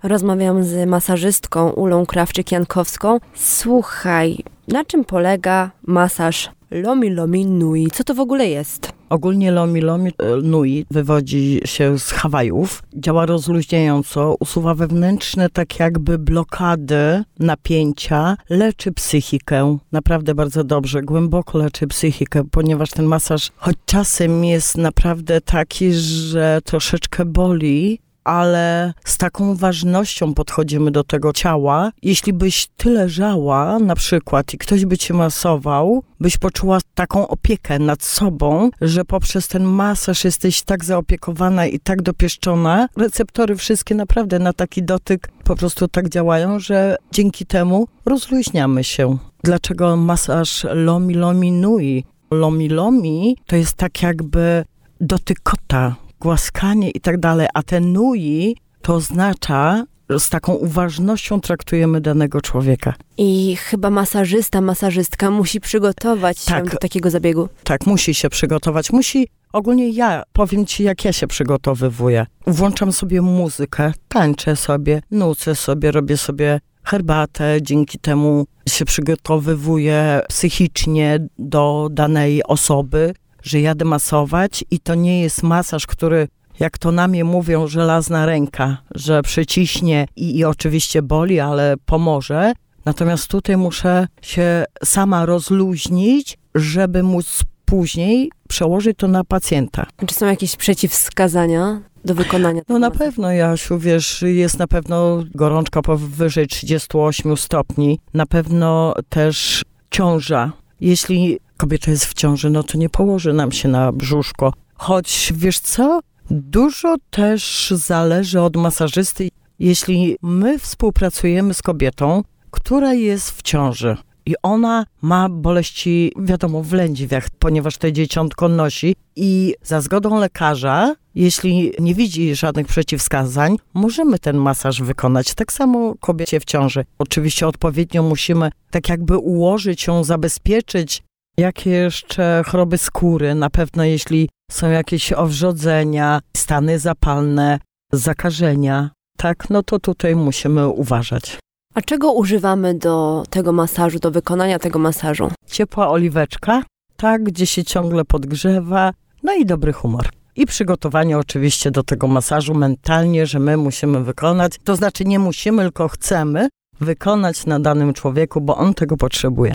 Rozmawiam z masażystką Ulą Krawczyk-Jankowską. Słuchaj, na czym polega masaż Lomi Lomi Nui? Co to w ogóle jest? Ogólnie Lomi Lomi Nui wywodzi się z Hawajów. Działa rozluźniająco, usuwa wewnętrzne tak jakby blokady, napięcia, leczy psychikę. Naprawdę bardzo dobrze, głęboko leczy psychikę, ponieważ ten masaż choć czasem jest naprawdę taki, że troszeczkę boli, ale z taką ważnością podchodzimy do tego ciała. Jeśli byś ty leżała na przykład i ktoś by cię masował, byś poczuła taką opiekę nad sobą, że poprzez ten masaż jesteś tak zaopiekowana i tak dopieszczona. Receptory wszystkie naprawdę na taki dotyk po prostu tak działają, że dzięki temu rozluźniamy się. Dlaczego masaż Lomi Lomi Nui? Lomi Lomi to jest tak jakby dotyk kota, głaskanie i tak dalej, a te nui to oznacza, że z taką uważnością traktujemy danego człowieka. I chyba masażystka musi przygotować się do takiego zabiegu. Tak, musi się przygotować. Ogólnie ja powiem ci, jak ja się przygotowywuję. Włączam sobie muzykę, tańczę sobie, nucę sobie, robię sobie herbatę, dzięki temu się przygotowywuję psychicznie do danej osoby, że jadę masować i to nie jest masaż, który, jak to na mnie mówią, żelazna ręka, że przyciśnie i oczywiście boli, ale pomoże. Natomiast tutaj muszę się sama rozluźnić, żeby móc później przełożyć to na pacjenta. Czy są jakieś przeciwwskazania do wykonania? No na pewno, Jasiu, wiesz, jest na pewno gorączka powyżej 38 stopni, na pewno też ciąża. Jeśli kobieta jest w ciąży, no to nie położy nam się na brzuszko. Choć, wiesz co, dużo też zależy od masażysty. Jeśli my współpracujemy z kobietą, która jest w ciąży i ona ma boleści, wiadomo, w lędźwiach, ponieważ to dzieciątko nosi i za zgodą lekarza, jeśli nie widzi żadnych przeciwwskazań, możemy ten masaż wykonać. Tak samo kobiecie w ciąży. Oczywiście odpowiednio musimy tak jakby ułożyć ją, zabezpieczyć. Jakie jeszcze choroby skóry? Na pewno jeśli są jakieś owrzodzenia, stany zapalne, zakażenia, tak, no to tutaj musimy uważać. A czego używamy do tego masażu, do wykonania tego masażu? Ciepła oliweczka, tak, gdzie się ciągle podgrzewa, no i dobry humor. I przygotowanie oczywiście do tego masażu mentalnie, że my musimy wykonać, to znaczy nie musimy, tylko chcemy wykonać na danym człowieku, bo on tego potrzebuje.